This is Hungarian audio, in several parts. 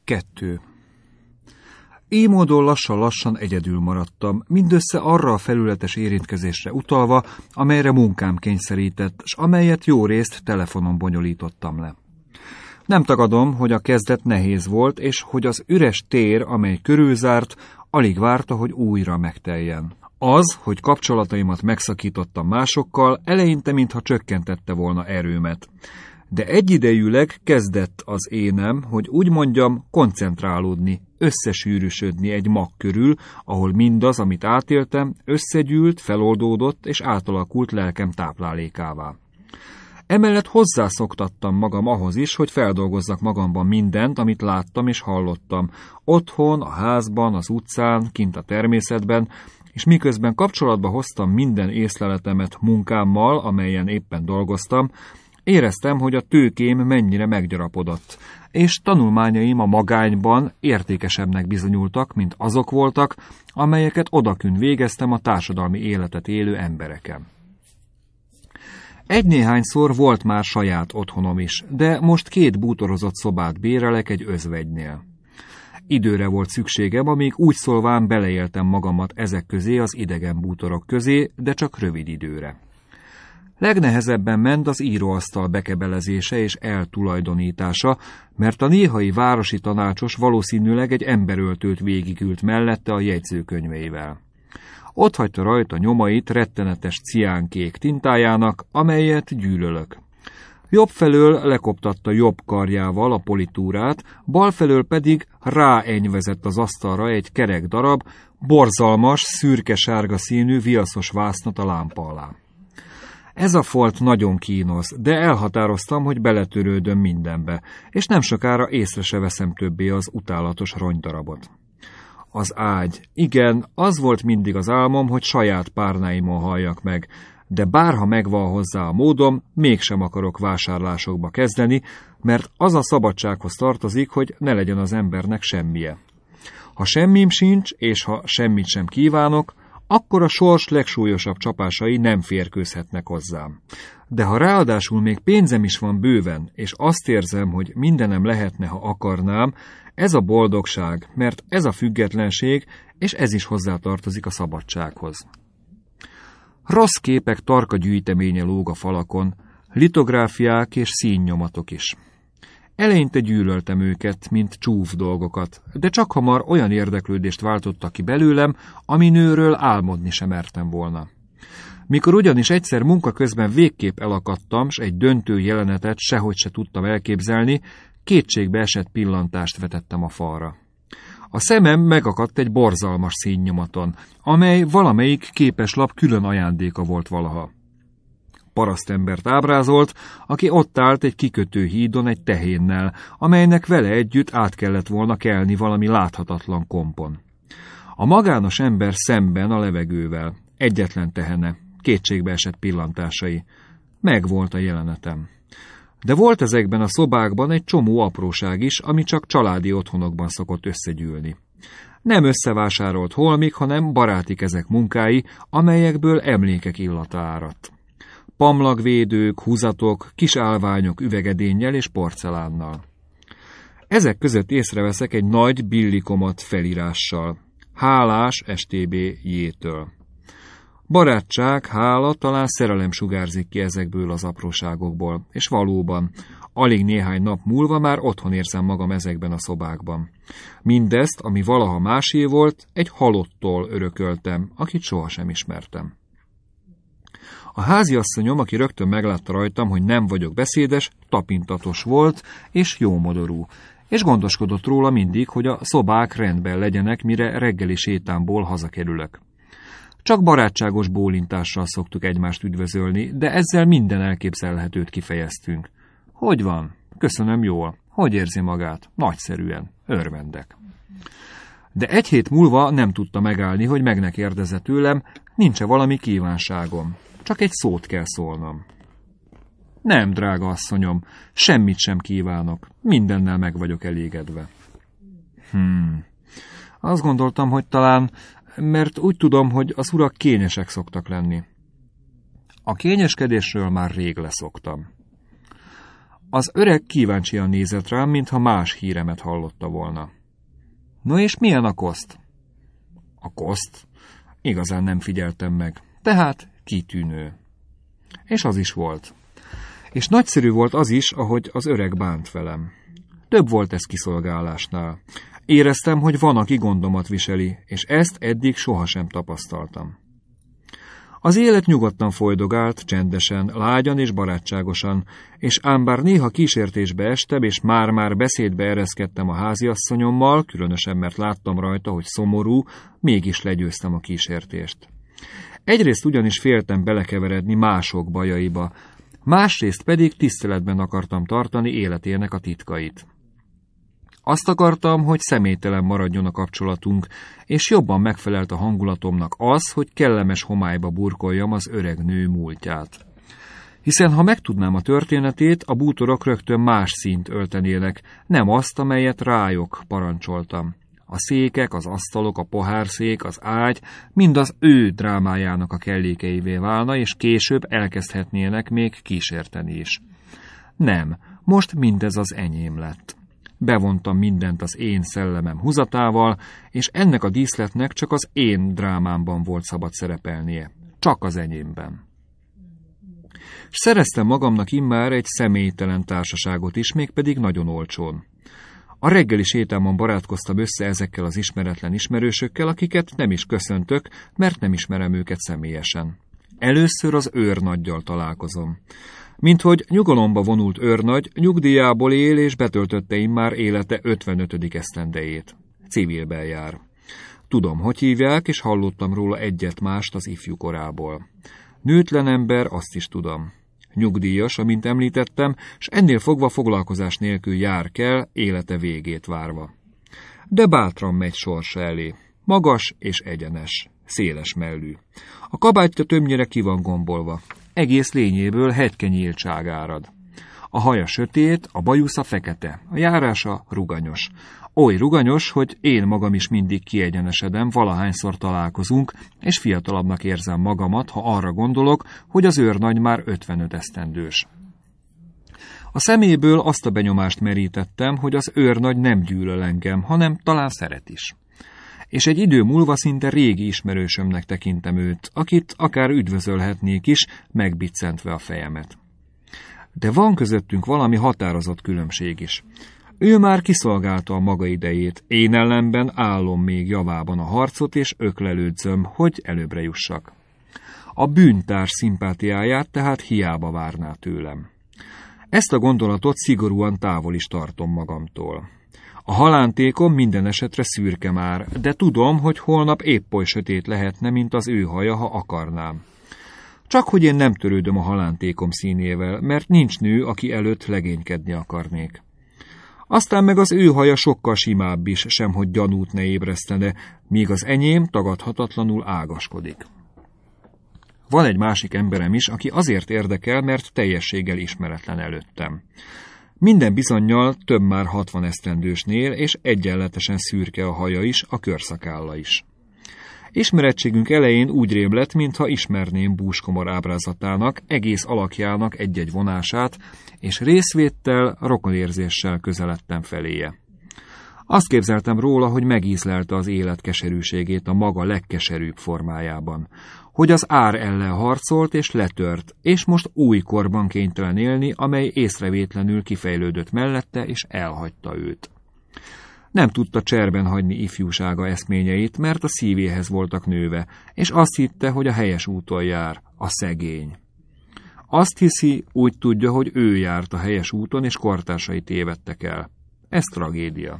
2. Így módon lassan-lassan egyedül maradtam, mindössze arra a felületes érintkezésre utalva, amelyre munkám kényszerített, s amelyet jó részt telefonon bonyolítottam le. Nem tagadom, hogy a kezdet nehéz volt, és hogy az üres tér, amely körülzárt, alig várta, hogy újra megteljen. Az, hogy kapcsolataimat megszakítottam másokkal, eleinte mintha csökkentette volna erőmet. De egyidejűleg kezdett az énem, hogy úgy mondjam, koncentrálódni, összesűrűsödni egy mag körül, ahol mindaz, amit átéltem, összegyűlt, feloldódott és átalakult lelkem táplálékává. Emellett hozzászoktattam magam ahhoz is, hogy feldolgozzak magamban mindent, amit láttam és hallottam, otthon, a házban, az utcán, kint a természetben, és miközben kapcsolatba hoztam minden észleletemet munkámmal, amelyen éppen dolgoztam, éreztem, hogy a tőkém mennyire meggyarapodott, és tanulmányaim a magányban értékesebbnek bizonyultak, mint azok voltak, amelyeket odakünt végeztem a társadalmi életet élő embereken. Egy-néhányszor volt már saját otthonom is, de most 2 bútorozott szobát bérelek egy özvegynél. Időre volt szükségem, amíg úgy szólván beleéltem magamat ezek közé az idegen bútorok közé, de csak rövid időre. Legnehezebben ment az íróasztal bekebelezése és eltulajdonítása, mert a néhai városi tanácsos valószínűleg egy emberöltőt végigült mellette a jegyzőkönyveivel. Ott hagyta rajta nyomait rettenetes ciánkék tintájának, amelyet gyűlölök. Jobb felől lekoptatta jobb karjával a politúrát, bal felől pedig ráenyvezett az asztalra egy kerek darab, borzalmas, szürke-sárga színű viaszos vásznat a lámpa alá. Ez a folt nagyon kínos, de elhatároztam, hogy beletörődöm mindenbe, és nem sokára észre se veszem többé az utálatos rongydarabot. Az ágy. Igen, az volt mindig az álmom, hogy saját párnáimon halljak meg, de bárha megvan hozzá a módom, mégsem akarok vásárlásokba kezdeni, mert az a szabadsághoz tartozik, hogy ne legyen az embernek semmije. Ha semmim sincs, és ha semmit sem kívánok, akkor a sors legsúlyosabb csapásai nem férkőzhetnek hozzám. De ha ráadásul még pénzem is van bőven, és azt érzem, hogy mindenem lehetne, ha akarnám, ez a boldogság, mert ez a függetlenség, és ez is hozzátartozik a szabadsághoz. Rossz képek tarka gyűjteménye lóg a falakon, litográfiák és színnyomatok is. Eleinte gyűlöltem őket, mint csúf dolgokat, de csak hamar olyan érdeklődést váltottak ki belőlem, aminőről álmodni sem mertem volna. Mikor ugyanis egyszer munka közben végképp elakadtam, s egy döntő jelenetet sehogy se tudtam elképzelni, kétségbe esett pillantást vetettem a falra. A szemem megakadt egy borzalmas színnyomaton, amely valamelyik képeslap külön ajándéka volt valaha. Parasztembert ábrázolt, aki ott állt egy kikötő hídon egy tehénnel, amelynek vele együtt át kellett volna kelni valami láthatatlan kompon. A magános ember szemben a levegővel, egyetlen tehene, kétségbeesett pillantásai. Megvolt a jelenetem. De volt ezekben a szobákban egy csomó apróság is, ami csak családi otthonokban szokott összegyűlni. Nem összevásárolt holmik, hanem baráti kezek munkái, amelyekből emlékek illata áradt. Pamlagvédők, húzatok, kis állványok üvegedénnyel és porcelánnal. Ezek között észreveszek egy nagy billikomat felirással. Hálás STB J-től. Barátság, hála, talán szerelem sugárzik ki ezekből az apróságokból, és valóban, alig néhány nap múlva már otthon érzem magam ezekben a szobákban. Mindezt, ami valaha másé volt, egy halottól örököltem, akit sohasem ismertem. A háziasszonyom, aki rögtön meglátta rajtam, hogy nem vagyok beszédes, tapintatos volt és jómodorú, és gondoskodott róla mindig, hogy a szobák rendben legyenek, mire reggeli sétámból hazakerülök. Csak barátságos bólintással szoktuk egymást üdvözölni, de ezzel minden elképzelhetőt kifejeztünk. Hogy van? Köszönöm jól. Hogy érzi magát? Nagyszerűen. Örvendek. De egy hét múlva nem tudta megállni, hogy meg ne kérdezze tőlem, nincs-e valami kívánságom. Csak egy szót kell szólnom. Nem, drága asszonyom, semmit sem kívánok. Mindennel meg vagyok elégedve. Azt gondoltam, hogy talán, mert úgy tudom, hogy az urak kényesek szoktak lenni. A kényeskedésről már rég leszoktam. Az öreg kíváncsian nézett rám, mintha más híremet hallotta volna. No és milyen a koszt? A koszt? Igazán nem figyeltem meg. Tehát kitűnő. És az is volt. És nagyszerű volt az is, ahogy az öreg bánt velem. Több volt ez kiszolgálásnál. Éreztem, hogy van, aki gondomat viseli, és ezt eddig sohasem tapasztaltam. Az élet nyugodtan folydogált, csendesen, lágyan és barátságosan, és ám bár néha kísértésbe estem, és már-már beszédbe ereszkedtem a háziasszonyommal, különösen mert láttam rajta, hogy szomorú, mégis legyőztem a kísértést. Egyrészt ugyanis féltem belekeveredni mások bajaiba, másrészt pedig tiszteletben akartam tartani életének a titkait. Azt akartam, hogy személytelen maradjon a kapcsolatunk, és jobban megfelelt a hangulatomnak az, hogy kellemes homályba burkoljam az öreg nő múltját. Hiszen ha megtudnám a történetét, a bútorok rögtön más színt öltenének, nem azt, amelyet rájuk parancsoltam. A székek, az asztalok, a pohárszék, az ágy mind az ő drámájának a kellékeivé válna, és később elkezdhetnének még kísérteni is. Nem, most mindez az enyém lett. Bevontam mindent az én szellemem húzatával, és ennek a díszletnek csak az én drámámban volt szabad szerepelnie. Csak az enyémben. S szereztem magamnak immár egy személytelen társaságot is, mégpedig nagyon olcsón. A reggeli sétámon barátkoztam össze ezekkel az ismeretlen ismerősökkel, akiket nem is köszöntök, mert nem ismerem őket személyesen. Először az őrnaggyal találkozom. Minthogy nyugalomba vonult őrnagy, nyugdíjából él és betöltötte immár élete 55. esztendejét. Civilben jár. Tudom, hogy hívják, és hallottam róla egyet-mást az ifjú korából. Nőtlen ember, azt is tudom. Nyugdíjas, amint említettem, s ennél fogva foglalkozás nélkül jár kell, élete végét várva. De bátran megy sorsa elé. Magas és egyenes, széles mellű. A kabátja többnyire ki van gombolva. Egész lényéből hegykenyíltság árad. A haja sötét, a bajusza fekete, a járása ruganyos. Oly ruganyos, hogy én magam is mindig kiegyenesedem, valahányszor találkozunk, és fiatalabbnak érzem magamat, ha arra gondolok, hogy az őrnagy már 55 esztendős. A szeméből azt a benyomást merítettem, hogy az őrnagy nem gyűlöl engem, hanem talán szeret is. És egy idő múlva szinte régi ismerősömnek tekintem őt, akit akár üdvözölhetnék is, megbiccentve a fejemet. De van közöttünk valami határozott különbség is. Ő már kiszolgálta a maga idejét, én ellenben állom még javában a harcot, és öklelődzöm, hogy előbbre jussak. A bűntárs szimpátiáját tehát hiába várná tőlem. Ezt a gondolatot szigorúan távol is tartom magamtól. A halántékom minden esetre szürke már, de tudom, hogy holnap épp oly sötét lehetne, mint az ő haja, ha akarnám. Csak hogy én nem törődöm a halántékom színével, mert nincs nő, aki előtt legénykedni akarnék. Aztán meg az ő haja sokkal simább is, semhogy gyanút ne ébresztene, míg az enyém tagadhatatlanul ágaskodik. Van egy másik emberem is, aki azért érdekel, mert teljességgel ismeretlen előttem. Minden bizonnyal több már 60 esztendősnél, és egyenletesen szürke a haja is, a körszakálla is. Ismerettségünk elején úgy rém lett, mintha ismerném búskomor ábrázatának, egész alakjának egy-egy vonását, és részvéttel, rokonérzéssel közeledtem feléje. Azt képzeltem róla, hogy megízlelte az élet keserűségét a maga legkeserűbb formájában, hogy az ár ellen harcolt és letört, és most új korban kénytelen élni, amely észrevétlenül kifejlődött mellette, és elhagyta őt. Nem tudta cserben hagyni ifjúsága eszményeit, mert a szívéhez voltak nőve, és azt hitte, hogy a helyes úton jár, a szegény. Azt hiszi, úgy tudja, hogy ő járt a helyes úton, és kortársai tévedtek el. Ez tragédia.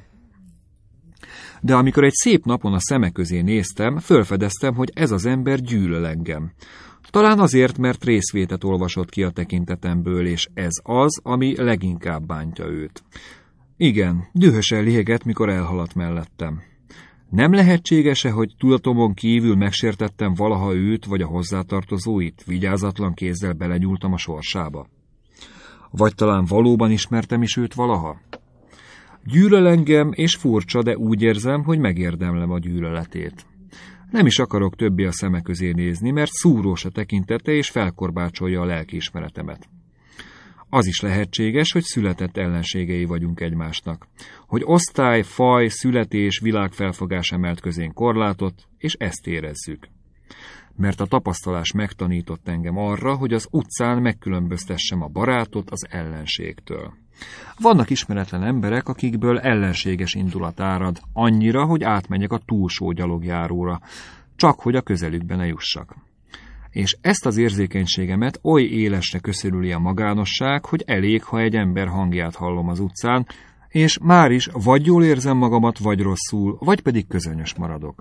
De amikor egy szép napon a szemek közé néztem, fölfedeztem, hogy ez az ember gyűlöl engem. Talán azért, mert részvétet olvasott ki a tekintetemből, és ez az, ami leginkább bántja őt. Igen, dühösen lihegett, mikor elhaladt mellettem. Nem lehetséges-e, hogy tudatomon kívül megsértettem valaha őt vagy a hozzátartozóit, vigyázatlan kézzel belenyúltam a sorsába? Vagy talán valóban ismertem is őt valaha? Gyűlöl engem, és furcsa, de úgy érzem, hogy megérdemlem a gyűlöletét. Nem is akarok többé a szeme közé nézni, mert szúrós a tekintete, és felkorbácsolja a lelkiismeretemet. Az is lehetséges, hogy született ellenségei vagyunk egymásnak. Hogy osztály, faj, születés, világfelfogás emelt közén korlátot, és ezt érezzük. Mert a tapasztalás megtanított engem arra, hogy az utcán megkülönböztessem a barátot az ellenségtől. Vannak ismeretlen emberek, akikből ellenséges indulat árad, annyira, hogy átmenjek a túlsó gyalogjáróra, csak hogy a közelükbe ne jussak. És ezt az érzékenységemet oly élesre köszörüli a magánosság, hogy elég, ha egy ember hangját hallom az utcán, és már is vagy jól érzem magamat, vagy rosszul, vagy pedig közönyös maradok.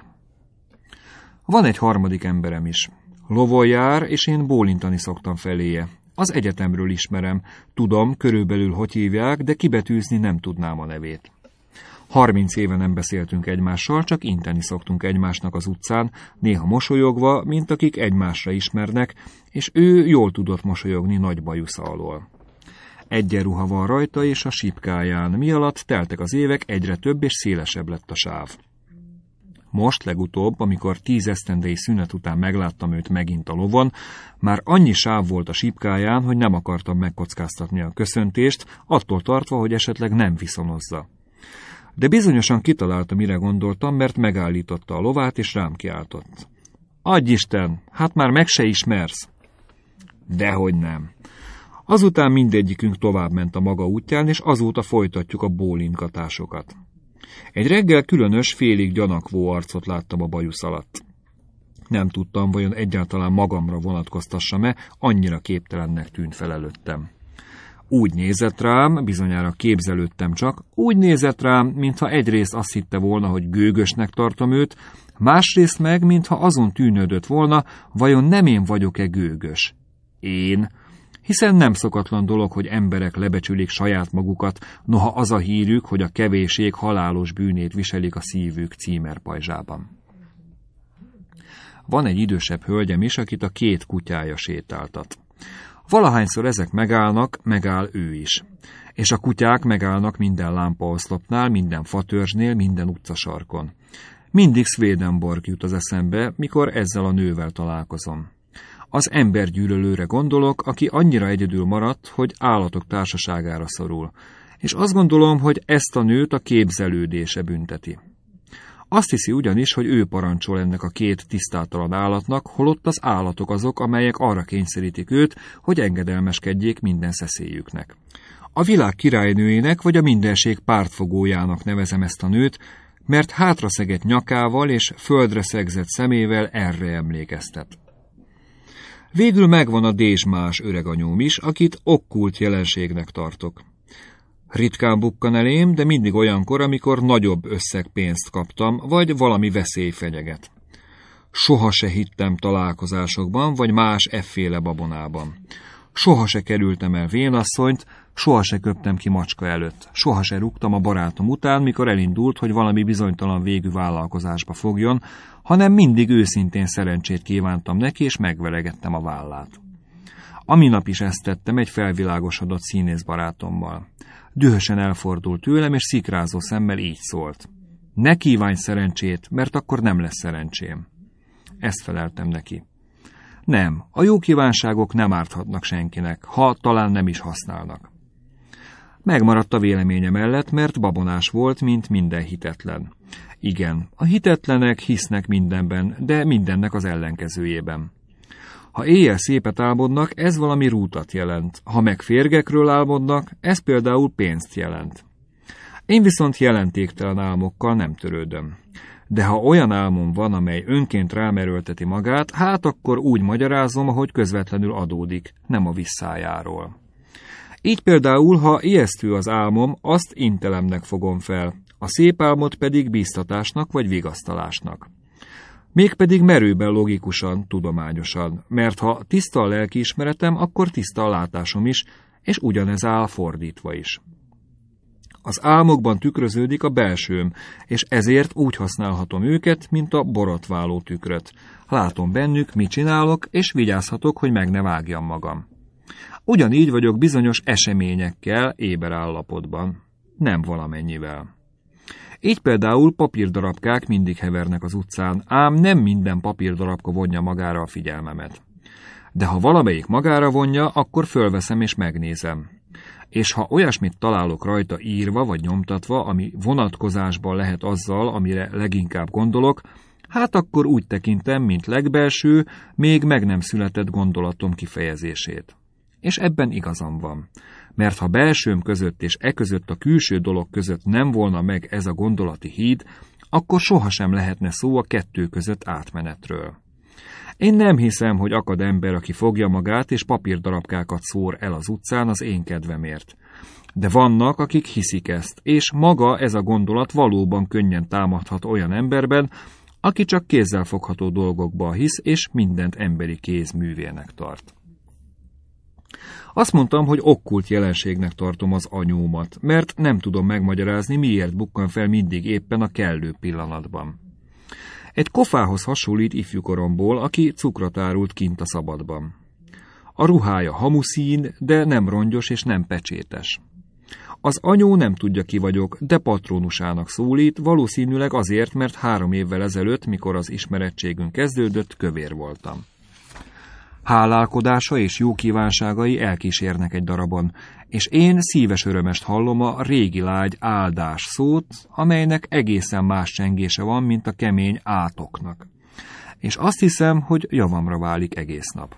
Van egy harmadik emberem is. Lovon jár, és én bólintani szoktam feléje. Az egyetemről ismerem, tudom, körülbelül hogy hívják, de kibetűzni nem tudnám a nevét. 30 éve nem beszéltünk egymással, csak inteni szoktunk egymásnak az utcán, néha mosolyogva, mint akik egymásra ismernek, és ő jól tudott mosolyogni nagy bajusza alól. Egyenruha van rajta és a sípkáján, mi alatt teltek az évek, egyre több és szélesebb lett a sáv. Most legutóbb, amikor 10 esztendei szünet után megláttam őt megint a lovon, már annyi sáv volt a sípkáján, hogy nem akartam megkockáztatni a köszöntést, attól tartva, hogy esetleg nem viszonozza. De bizonyosan kitalálta, mire gondoltam, mert megállította a lovát, és rám kiáltott. Adj Isten, hát már meg se ismersz! Dehogy nem. Azután mindegyikünk továbbment a maga útján, és azóta folytatjuk a bólinkatásokat. Egy reggel különös, félig gyanakvó arcot láttam a bajusz alatt. Nem tudtam, vajon egyáltalán magamra vonatkoztassam-e, annyira képtelennek tűnt fel előttem. Úgy nézett rám, bizonyára képzelődtem csak, úgy nézett rám, mintha egyrészt azt hitte volna, hogy gőgösnek tartom őt, másrészt meg, mintha azon tűnődött volna, vajon nem én vagyok-e gőgös. Én, hiszen nem szokatlan dolog, hogy emberek lebecsülik saját magukat, noha az a hírük, hogy a kevéség halálos bűnét viselik a szívük címerpajzsában. Van egy idősebb hölgyem is, akit a 2 kutyája sétáltat. Valahányszor ezek megállnak, megáll ő is. És a kutyák megállnak minden lámpaoszlopnál, minden fatörzsnél, minden utcasarkon. Mindig Swedenborg jut az eszembe, mikor ezzel a nővel találkozom. Az embergyűlölőre gondolok, aki annyira egyedül maradt, hogy állatok társaságára szorul. És azt gondolom, hogy ezt a nőt a képzelődése bünteti. Azt hiszi ugyanis, hogy ő parancsol ennek a 2 tisztátalan állatnak, holott az állatok azok, amelyek arra kényszerítik őt, hogy engedelmeskedjék minden szeszélyüknek. A világ királynőjének vagy a mindenség pártfogójának nevezem ezt a nőt, mert hátraszegett nyakával és földre szegzett szemével erre emlékeztet. Végül megvan a dézsmás öreganyóm is, akit okkult jelenségnek tartok. Ritkán bukkan elém, de mindig olyankor, amikor nagyobb összeg pénzt kaptam, vagy valami veszély fenyeget. Soha se hittem találkozásokban, vagy más efféle babonában. Soha se kerültem el vénasszonyt, soha se köptem ki macska előtt. Soha se rúgtam a barátom után, mikor elindult, hogy valami bizonytalan végű vállalkozásba fogjon, hanem mindig őszintén szerencsét kívántam neki, és megveregettem a vállát. A minap is ezt tettem egy felvilágosodott színészbarátommal. Dühösen elfordult tőlem, és szikrázó szemmel így szólt. Ne kívánj szerencsét, mert akkor nem lesz szerencsém. Ezt feleltem neki. Nem, a jó kívánságok nem árthatnak senkinek, ha talán nem is használnak. Megmaradt a véleménye mellett, mert babonás volt, mint minden hitetlen. Igen, a hitetlenek hisznek mindenben, de mindennek az ellenkezőjében. Ha éjjel szépet álmodnak, ez valami rútat jelent. Ha meg férgekről álmodnak, ez például pénzt jelent. Én viszont jelentéktelen álmokkal nem törődöm. De ha olyan álmom van, amely önként rámerőlteti magát, hát akkor úgy magyarázom, ahogy közvetlenül adódik, nem a visszájáról. Így például, ha ijesztő az álmom, azt intelemnek fogom fel, a szép álmot pedig bíztatásnak vagy vigasztalásnak. Mégpedig merőben logikusan, tudományosan, mert ha tiszta a lelkiismeretem, akkor tiszta a látásom is, és ugyanez áll fordítva is. Az álmokban tükröződik a belsőm, és ezért úgy használhatom őket, mint a borotváló tükröt. Látom bennük, mit csinálok, és vigyázhatok, hogy meg ne vágjam magam. Ugyanígy vagyok bizonyos eseményekkel éber állapotban, nem valamennyivel. Így például papírdarabkák mindig hevernek az utcán, ám nem minden papírdarabka vonja magára a figyelmemet. De ha valamelyik magára vonja, akkor fölveszem és megnézem. és ha olyasmit találok rajta írva vagy nyomtatva, ami vonatkozásban lehet azzal, amire leginkább gondolok, hát akkor úgy tekintem, mint legbelső, még meg nem született gondolatom kifejezését. És ebben igazam van. Mert ha belsőm között és között a külső dolog között nem volna meg ez a gondolati híd, akkor sohasem lehetne szó a kettő között átmenetről. Én nem hiszem, hogy akad ember, aki fogja magát és papírdarabkákat szór el az utcán az én kedvemért. De vannak, akik hiszik ezt, és maga ez a gondolat valóban könnyen támadhat olyan emberben, aki csak kézzelfogható dolgokba hisz, és mindent emberi kéz művének tart. Azt mondtam, hogy okkult jelenségnek tartom az anyómat, mert nem tudom megmagyarázni, miért bukkan fel mindig éppen a kellő pillanatban. Egy kofához hasonlít ifjúkoromból, aki cukrot árult kint a szabadban. A ruhája hamuszín, de nem rongyos és nem pecsétes. Az anyó nem tudja, ki vagyok, de patronusának szólít, valószínűleg azért, mert 3 évvel ezelőtt, mikor az ismerettségünk kezdődött, kövér voltam. Hálálkodása és jó kívánságai elkísérnek egy darabon, és én szíves örömest hallom a régi lágy áldás szót, amelynek egészen más csengése van, mint a kemény átoknak. És azt hiszem, hogy javamra válik egész nap.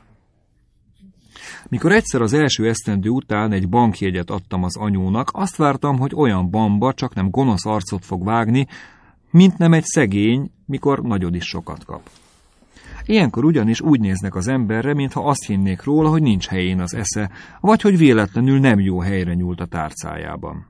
Mikor egyszer az első esztendő után egy bankjegyet adtam az anyónak, azt vártam, hogy olyan bamba csak nem gonosz arcot fog vágni, mint nem egy szegény, mikor nagyod is sokat kap. Ilyenkor ugyanis úgy néznek az emberre, mintha azt hinnék róla, hogy nincs helyén az esze, vagy hogy véletlenül nem jó helyre nyúlt a tárcájában.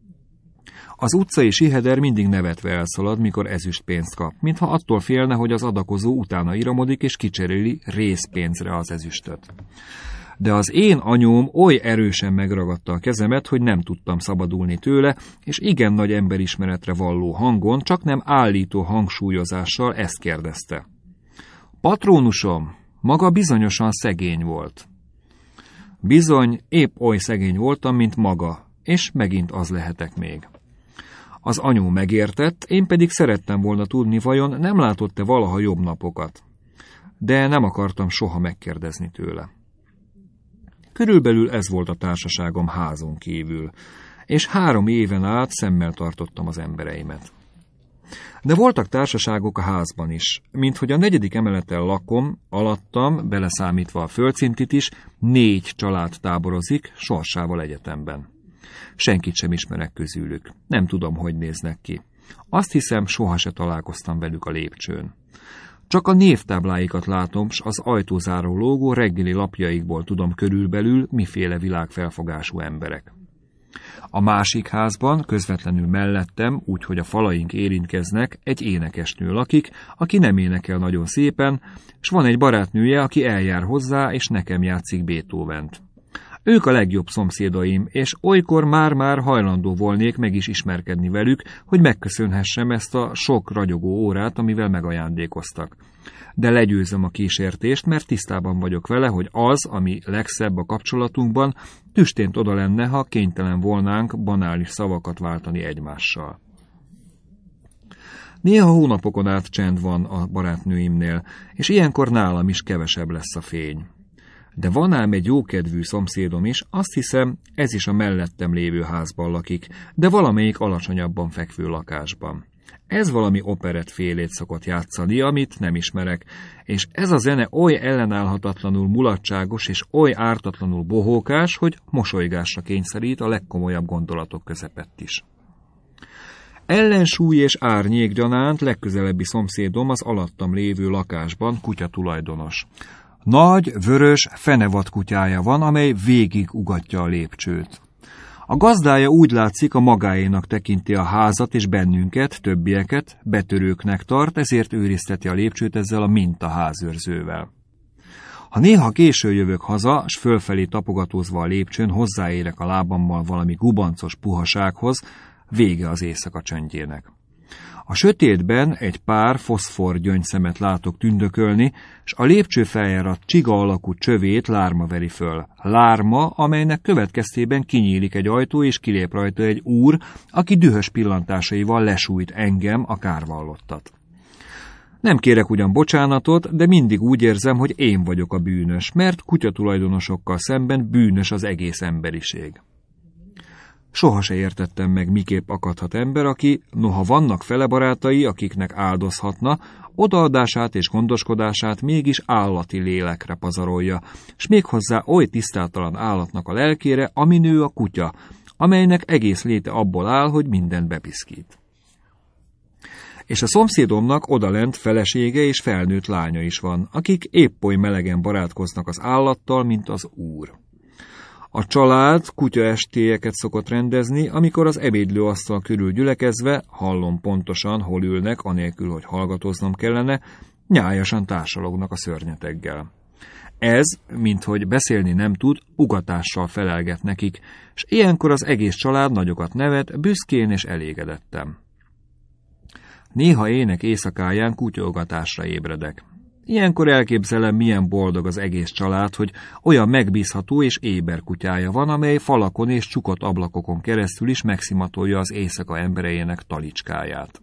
Az utcai siheder mindig nevetve elszalad, mikor ezüstpénzt kap, mintha attól félne, hogy az adakozó utána iramodik és kicseréli részpénzre az ezüstöt. De az én anyóm oly erősen megragadta a kezemet, hogy nem tudtam szabadulni tőle, és igen nagy emberismeretre valló hangon, csak nem állító hangsúlyozással ezt kérdezte. Patrónusom, maga bizonyosan szegény volt. Bizony, épp oly szegény voltam, mint maga, és megint az lehetek még. Az anyó megértett, én pedig szerettem volna tudni, vajon nem látott-e valaha jobb napokat. De nem akartam soha megkérdezni tőle. Körülbelül ez volt a társaságom házon kívül, és 3 éven át szemmel tartottam az embereimet. De voltak társaságok a házban is, minthogy a 4. emeleten lakom, alattam, beleszámítva a földszintit is, 4 család táborozik sorsával egyetemben. Senkit sem ismerek közülük, nem tudom, hogy néznek ki. Azt hiszem, soha se találkoztam velük a lépcsőn. Csak a névtábláikat látom, s az ajtózáró lógó reggeli lapjaikból tudom körülbelül, miféle világfelfogású emberek. A másik házban, közvetlenül mellettem, úgyhogy a falaink érintkeznek, egy énekesnő lakik, aki nem énekel nagyon szépen, s van egy barátnője, aki eljár hozzá, és nekem játszik Beethovent. Ők a legjobb szomszédaim, és olykor már-már hajlandó volnék meg is ismerkedni velük, hogy megköszönhessem ezt a sok ragyogó órát, amivel megajándékoztak. De legyőzöm a kísértést, mert tisztában vagyok vele, hogy az, ami legszebb a kapcsolatunkban, tüstént oda lenne, ha kénytelen volnánk banális szavakat váltani egymással. Néha hónapokon át csend van a barátnőimnél, és ilyenkor nálam is kevesebb lesz a fény. De van ám egy jókedvű szomszédom is, azt hiszem, ez is a mellettem lévő házban lakik, de valamelyik alacsonyabban fekvő lakásban. Ez valami operettfélét szokott játszani, amit nem ismerek, és ez a zene oly ellenállhatatlanul mulatságos és oly ártatlanul bohókás, hogy mosolygásra kényszerít a legkomolyabb gondolatok közepett is. Ellensúly és árnyék gyanánt legközelebbi szomszédom az alattam lévő lakásban kutyatulajdonos. Nagy, vörös, fenevad kutyája van, amely végig ugatja a lépcsőt. A gazdája úgy látszik, a magáénak tekinti a házat és bennünket, többieket, betörőknek tart, ezért őrizteti a lépcsőt ezzel a mintaházőrzővel. Ha néha késő jövök haza, s fölfelé tapogatózva a lépcsőn hozzáérek a lábammal valami gubancos puhasághoz, vége az éjszaka csendjének. A sötétben egy pár foszfor gyöngyszemet látok tündökölni, s a lépcső feljárat csiga alakú csövét lárma veri föl. Lárma, amelynek következtében kinyílik egy ajtó, és kilép rajta egy úr, aki dühös pillantásaival lesújt engem, a kárvallottat. Nem kérek ugyan bocsánatot, de mindig úgy érzem, hogy én vagyok a bűnös, mert kutyatulajdonosokkal szemben bűnös az egész emberiség. Soha se értettem meg, miképp akadhat ember, aki, noha vannak felebarátai, akiknek áldozhatna, odaadását és gondoskodását mégis állati lélekre pazarolja, s méghozzá oly tisztátalan állatnak a lelkére, ami nő a kutya, amelynek egész léte abból áll, hogy mindent bepiszkít. És a szomszédomnak odalent felesége és felnőtt lánya is van, akik épp oly melegen barátkoznak az állattal, mint az úr. A család kutyaestélyeket szokott rendezni, amikor az ebédlőasztal körül gyülekezve, hallom pontosan, hol ülnek, anélkül, hogy hallgatoznom kellene, nyájasan társalognak a szörnyeteggel. Ez, minthogy beszélni nem tud, ugatással felelget nekik, s ilyenkor az egész család nagyokat nevet, büszkén és elégedettem. Néha ének éjszakáján kutyaugatásra ébredek. Ilyenkor elképzelem, milyen boldog az egész család, hogy olyan megbízható és éber kutyája van, amely falakon és csukott ablakokon keresztül is megszimatolja az éjszaka embereinek talicskáját.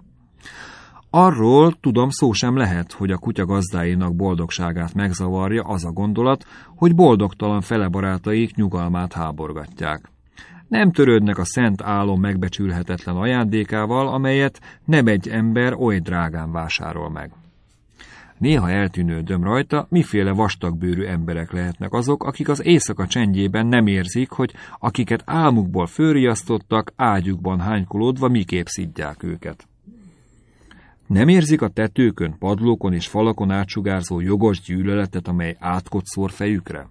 Arról tudom, szó sem lehet, hogy a kutya gazdáinak boldogságát megzavarja az a gondolat, hogy boldogtalan felebarátaik nyugalmát háborgatják. Nem törődnek a szent álom megbecsülhetetlen ajándékával, amelyet nem egy ember oly drágán vásárol meg. Néha eltűnődöm rajta, miféle vastagbőrű emberek lehetnek azok, akik az éjszaka csendjében nem érzik, hogy akiket álmukból fölriasztottak, ágyukban hánykolódva miképp szidják őket. Nem érzik a tetőkön, padlókon és falakon átsugárzó jogos gyűlöletet, amely átkot szór fejükre?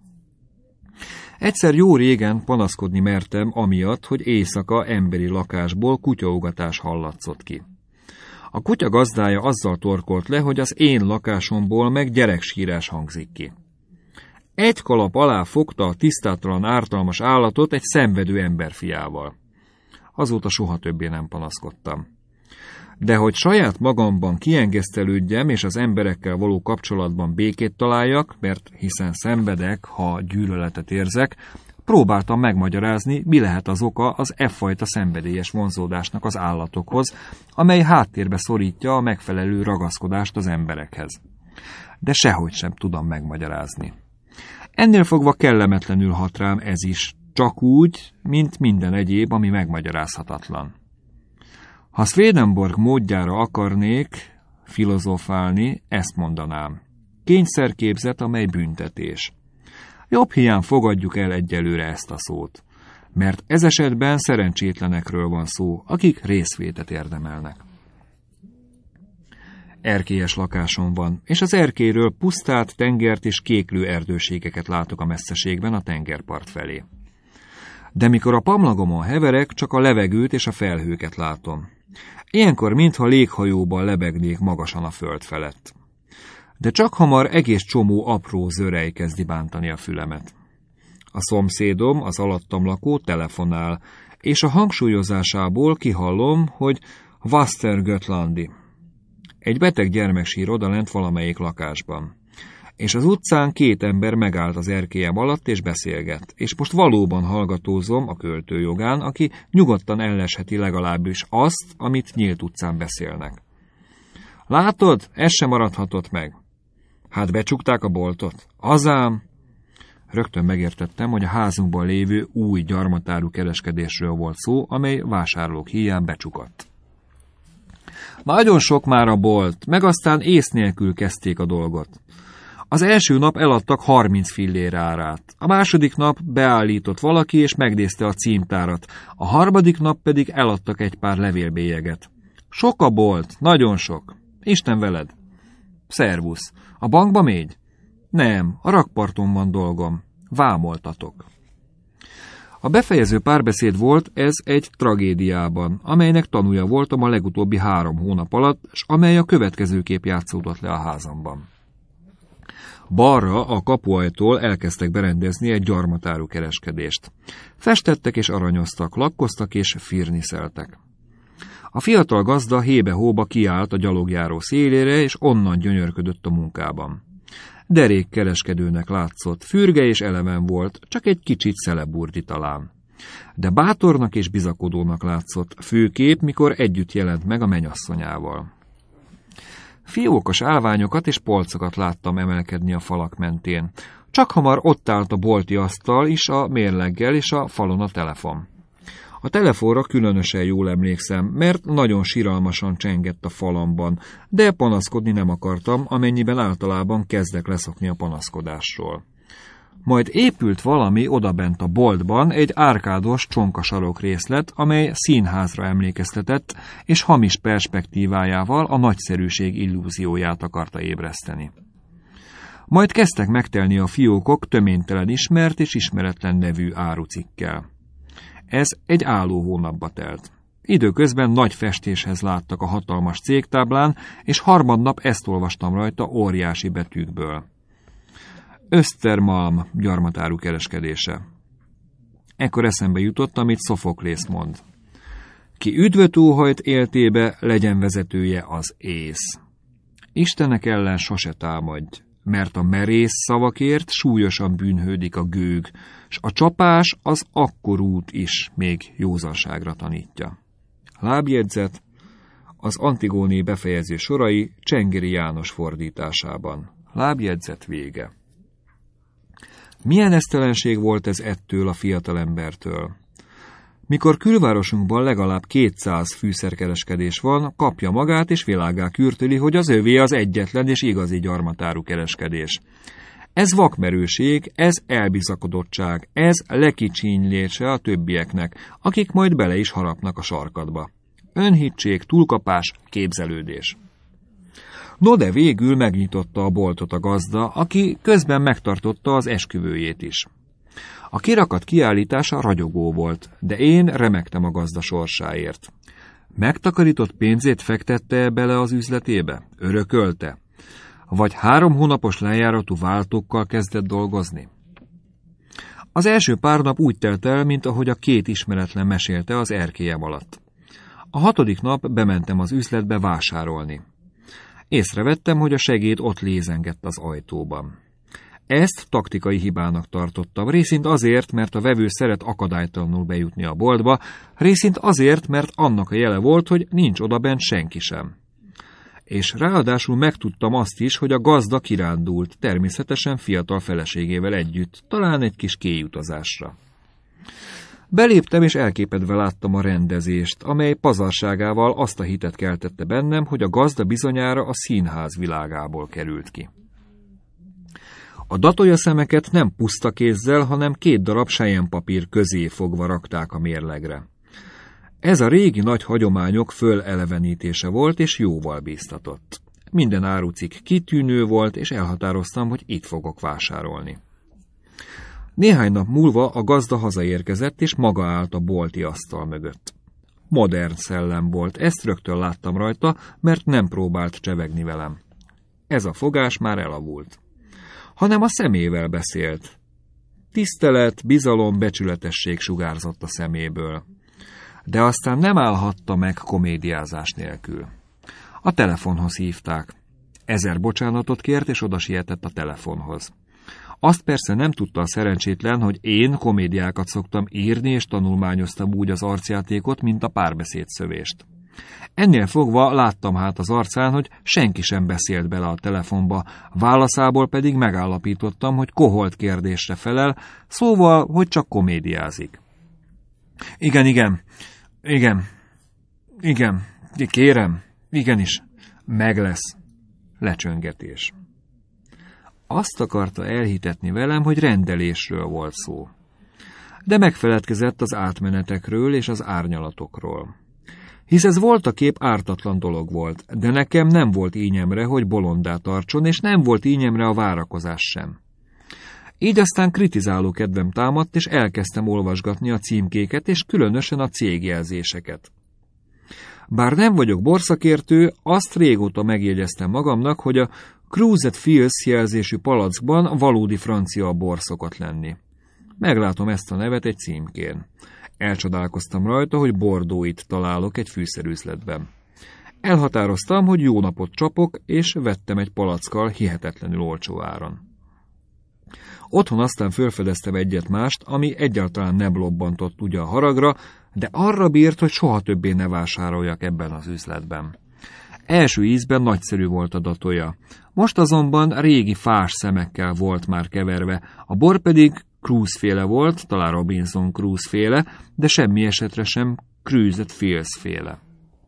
Egyszer jó régen panaszkodni mertem amiatt, hogy éjszaka emberi lakásból kutyaugatás hallatszott ki. A kutya gazdája azzal torkolt le, hogy az én lakásomból meg gyereksírás hangzik ki. Egy kalap alá fogta a tisztátalan ártalmas állatot egy szenvedő emberfiával. Azóta soha többé nem panaszkodtam. De hogy saját magamban kiengesztelődjem és az emberekkel való kapcsolatban békét találjak, mert hiszen szenvedek, ha gyűlöletet érzek, próbáltam megmagyarázni, mi lehet az oka az fajta szenvedélyes vonzódásnak az állatokhoz, amely háttérbe szorítja a megfelelő ragaszkodást az emberekhez. De sehogy sem tudom megmagyarázni. Ennél fogva kellemetlenül hat rám ez is, csak úgy, mint minden egyéb, ami megmagyarázhatatlan. Ha Swedenborg módjára akarnék filozofálni, ezt mondanám. Kényszerképzet, amely büntetés. Jobb hiány fogadjuk el egyelőre ezt a szót, mert ez esetben szerencsétlenekről van szó, akik részvétet érdemelnek. Erkélyes lakásom van, és az erkélyről pusztát, tengert és kéklő erdőségeket látok a messzeségben a tengerpart felé. De mikor a pamlagomon heverek, csak a levegőt és a felhőket látom. Ilyenkor mintha léghajóban lebegnék magasan a föld felett. De csak hamar egész csomó apró zörej kezdi bántani a fülemet. A szomszédom, az alattam lakó telefonál, és a hangsúlyozásából kihallom, hogy Västergötlandi. Egy beteg gyermek sír odalent valamelyik lakásban. És az utcán 2 ember megállt az erkélyem alatt és beszélget, és most valóban hallgatózom a költőjogán, aki nyugodtan ellesheti legalábbis azt, amit nyílt utcán beszélnek. Látod, ez sem maradhatott meg. Hát becsukták a boltot. Azám! Rögtön megértettem, hogy a házunkban lévő új gyarmatáru kereskedésről volt szó, amely vásárlók híján becsukott. Nagyon sok már a bolt, meg aztán ész nélkül kezdték a dolgot. Az első nap eladtak 30 fillér árát, a második nap beállított valaki és megnézte a címtárat, a harmadik nap pedig eladtak egy pár levélbélyeget. Sok a bolt, nagyon sok. Isten veled. Szervusz. A bankba mégy? Nem, a rakparton van dolgom. Vámoltatok. A befejező párbeszéd volt ez egy tragédiában, amelynek tanúja voltam a legutóbbi 3 hónap alatt, s amely a következőképp játszódott le a házamban. Balra a kapuajtól elkezdtek berendezni egy gyarmatáru kereskedést. Festettek és aranyoztak, lakkoztak és firniszeltek. A fiatal gazda hébe-hóba kiállt a gyalogjáró szélére, és onnan gyönyörködött a munkában. Derék kereskedőnek látszott, fürge és eleven volt, csak egy kicsit szeleburdi talán. De bátornak és bizakodónak látszott, főképp, mikor együtt jelent meg a mennyasszonyával. Fiókos állványokat és polcokat láttam emelkedni a falak mentén. Csak hamar ott állt a bolti asztal is a mérleggel és a falon a telefon. A telefonra különösen jól emlékszem, mert nagyon siralmasan csengett a falamban, de panaszkodni nem akartam, amennyiben általában kezdek leszokni a panaszkodásról. Majd épült valami odabent a boltban, egy árkádos csonkasarok részlet, amely színházra emlékeztetett, és hamis perspektívájával a nagyszerűség illúzióját akarta ébreszteni. Majd kezdtek megtelni a fiókok töménytelen ismert és ismeretlen nevű árucikkel. Ez egy álló hónapba telt. Időközben nagy festéshez láttak a hatalmas cégtáblán, és harmadnap ezt olvastam rajta óriási betűkből. Ösztermalm gyarmatáru kereskedése. Ekkor eszembe jutott, amit Szofoklész mond. Ki üdvöt óhajt éltébe, legyen vezetője az ész. Istenek ellen sose támadj, mert a merész szavakért súlyosan bűnhődik a gőg, s a csapás az akkorút is még józanságra tanítja. Lábjegyzet, az Antigóné befejező sorai Csengeri János fordításában. Lábjegyzet vége. Milyen esztelenség volt ez ettől a fiatalembertől? Mikor külvárosunkban legalább 200 fűszerkereskedés van, kapja magát és világgá kürtöli, hogy az övé az egyetlen és igazi gyarmatáru kereskedés. Ez vakmerőség, ez elbizakodottság, ez lekicsinylése a többieknek, akik majd bele is harapnak a sarkadba. Önhittség, túlkapás, képzelődés. No de végül megnyitotta a boltot a gazda, aki közben megtartotta az esküvőjét is. A kirakat kiállítása ragyogó volt, de én remektem a gazda sorsáért. Megtakarított pénzét fektette bele az üzletébe? Örökölte? Vagy 3 hónapos lejáratú váltókkal kezdett dolgozni? Az első pár nap úgy telt el, mint ahogy a 2 ismeretlen mesélte az erkélyem alatt. A 6. nap bementem az üzletbe vásárolni. Észrevettem, hogy a segéd ott lézengett az ajtóban. Ezt taktikai hibának tartottam, részint azért, mert a vevő szeret akadálytalanul bejutni a boltba, részint azért, mert annak a jele volt, hogy nincs odabent senki sem. És ráadásul megtudtam azt is, hogy a gazda kirándult, természetesen fiatal feleségével együtt, talán egy kis kéjutazásra. Beléptem és elképedve láttam a rendezést, amely pazarságával azt a hitet keltette bennem, hogy a gazda bizonyára a színház világából került ki. A datoljaszemeket nem puszta kézzel, hanem 2 darab selyempapír közé fogva rakták a mérlegre. Ez a régi nagy hagyományok fölelevenítése volt, és jóval bíztatott. Minden árucikk kitűnő volt, és elhatároztam, hogy itt fogok vásárolni. Néhány nap múlva a gazda hazaérkezett, és maga állt a bolti asztal mögött. Modern szellem volt, ezt rögtön láttam rajta, mert nem próbált csevegni velem. Ez a fogás már elavult. Hanem a szemével beszélt. Tisztelet, bizalom, becsületesség sugárzott a szeméből. De aztán nem állhatta meg komédiázás nélkül. A telefonhoz hívták. 1000 bocsánatot kért, és oda sietett a telefonhoz. Azt persze nem tudta a szerencsétlen, hogy én komédiákat szoktam írni, és tanulmányoztam úgy az arcjátékot, mint a párbeszédszövést. Ennél fogva láttam hát az arcán, hogy senki sem beszélt bele a telefonba, válaszából pedig megállapítottam, hogy koholt kérdésre felel, szóval, hogy csak komédiázik. Igen, kérem, igenis, meg lesz. Lecsöngetés. Azt akarta elhitetni velem, hogy rendelésről volt szó. De megfeledkezett az átmenetekről és az árnyalatokról. Hisz ez voltaképp ártatlan dolog volt, de nekem nem volt ínyemre, hogy bolondá tartson, és nem volt ínyemre a várakozás sem. Így aztán kritizáló kedvem támadt, és elkezdtem olvasgatni a címkéket, és különösen a cégjelzéseket. Bár nem vagyok borszakértő, azt régóta megjegyeztem magamnak, hogy a Cruzet Fields jelzésű palackban valódi francia bor szokott lenni. Meglátom ezt a nevet egy címkén. Elcsodálkoztam rajta, hogy Bordeauxit találok egy fűszerüzletben. Elhatároztam, hogy jó napot csapok, és vettem egy palackkal hihetetlenül olcsó áron. Otthon aztán felfedeztem egyet-mást, ami egyáltalán nem lobbantott ugye a haragra, de arra bírt, hogy soha többé ne vásároljak ebben az üzletben. Első ízben nagyszerű volt a datolja. Most azonban régi fás szemekkel volt már keverve, a bor pedig Cruise-féle volt, talán Robinson Crusoe-féle, de semmi esetre sem Crusade Fields-féle.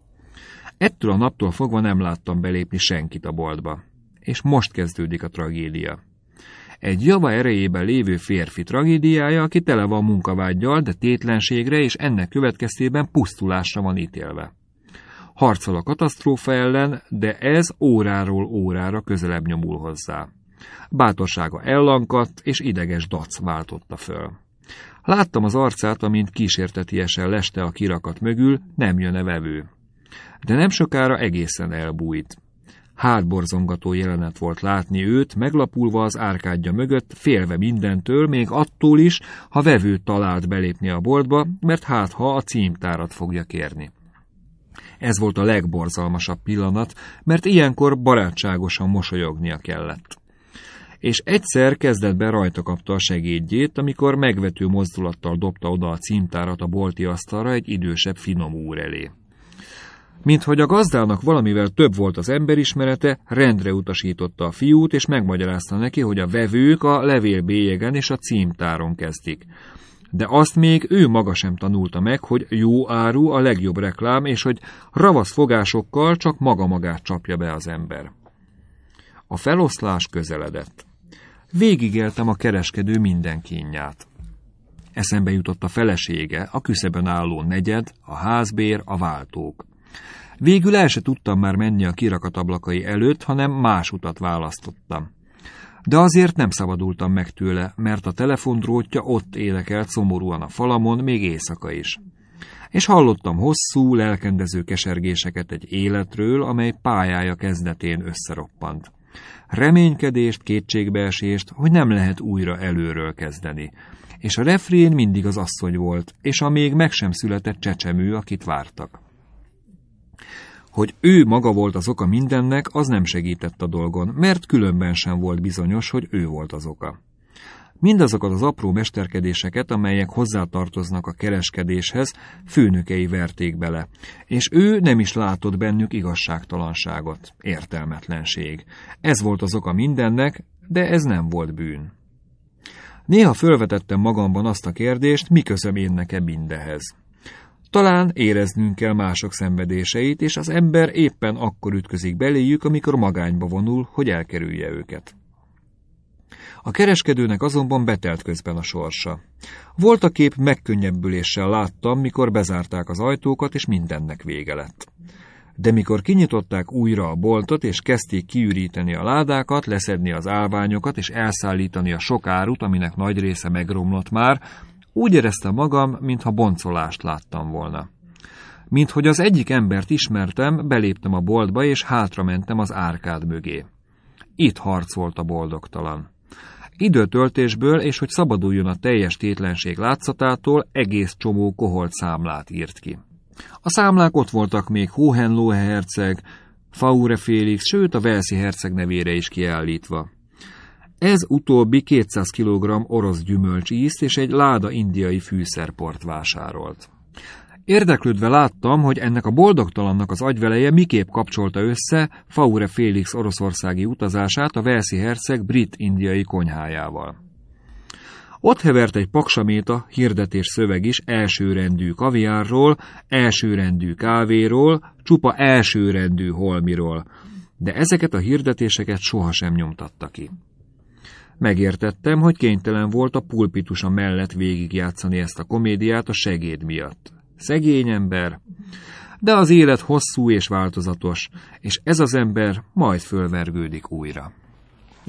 Ettől a naptól fogva nem láttam belépni senkit a boltba. És most kezdődik a tragédia. Egy java erejében lévő férfi tragédiája, aki tele van munkavággyal, de tétlenségre és ennek következtében pusztulásra van ítélve. Harcol a katasztrófa ellen, de ez óráról órára közelebb nyomul hozzá. Bátorsága ellankadt, és ideges dac váltotta föl. Láttam az arcát, amint kísértetiesen leste a kirakat mögül, nem jön-e vevő. De nem sokára egészen elbújt. Hátborzongató jelenet volt látni őt, meglapulva az árkádja mögött, félve mindentől, még attól is, ha vevőt talált belépni a boltba, mert ha a címtárat fogja kérni. Ez volt a legborzalmasabb pillanat, mert ilyenkor barátságosan mosolyognia kellett. És egyszer kezdetben rajta kapta a segédjét, amikor megvető mozdulattal dobta oda a címtárat a bolti asztalra egy idősebb finom úr elé. Minthogy a gazdának valamivel több volt az emberismerete, rendre utasította a fiút, és megmagyarázta neki, hogy a vevők a levélbélyegen és a címtáron kezdik. De azt még ő maga sem tanulta meg, hogy jó áru a legjobb reklám, és hogy ravasz fogásokkal csak maga-magát csapja be az ember. A feloszlás közeledett. Végigéltem a kereskedő minden kínját. Eszembe jutott a felesége, a küszöbön álló negyed, a házbér, a váltók. Végül el se tudtam már menni a kirakat ablakai előtt, hanem más utat választottam. De azért nem szabadultam meg tőle, mert a telefondrótja ott énekelt szomorúan a falamon, még éjszaka is. És hallottam hosszú, lelkendező kesergéseket egy életről, amely pályája kezdetén összeroppant. Reménykedést, kétségbeesést, hogy nem lehet újra előről kezdeni. És a refrén mindig az asszony volt, és a még meg sem született csecsemő, akit vártak. Hogy ő maga volt az oka mindennek, az nem segített a dolgon, mert különben sem volt bizonyos, hogy ő volt az oka. Mindazokat az apró mesterkedéseket, amelyek hozzátartoznak a kereskedéshez, főnökei verték bele, és ő nem is látott bennük igazságtalanságot, értelmetlenség. Ez volt az oka mindennek, de ez nem volt bűn. Néha fölvetettem magamban azt a kérdést, mi közöm én nekem mindehez. Talán éreznünk kell mások szenvedéseit, és az ember éppen akkor ütközik beléjük, amikor magányba vonul, hogy elkerülje őket. A kereskedőnek azonban betelt közben a sorsa. Voltaképp megkönnyebbüléssel láttam, mikor bezárták az ajtókat, és mindennek vége lett. De mikor kinyitották újra a boltot, és kezdték kiüríteni a ládákat, leszedni az állványokat, és elszállítani a sok árut, aminek nagy része megromlott már, úgy éreztem magam, mintha boncolást láttam volna. Minthogy az egyik embert ismertem, beléptem a boltba, és hátramentem az árkád mögé. Itt harcolt a boldogtalan. Időtöltésből, és hogy szabaduljon a teljes tétlenség látszatától, egész csomó koholt számlát írt ki. A számlák ott voltak még Hohenlohe herceg, Faure Félix, sőt a Walesi herceg nevére is kiállítva. Ez utóbbi 200 kg orosz gyümölcsízt és egy láda indiai fűszerport vásárolt. Érdeklődve láttam, hogy ennek a boldogtalannak az agyveleje miképp kapcsolta össze Faure Félix oroszországi utazását a Walesi herceg brit-indiai konyhájával. Ott hevert egy paksaméta hirdetés szöveg is elsőrendű kaviárról, elsőrendű kávéról, csupa elsőrendű holmiról, de ezeket a hirdetéseket sohasem nyomtatta ki. Megértettem, hogy kénytelen volt a pulpitusa mellett végigjátszani ezt a komédiát a segéd miatt. Szegény ember, de az élet hosszú és változatos, és ez az ember majd fölvergődik újra.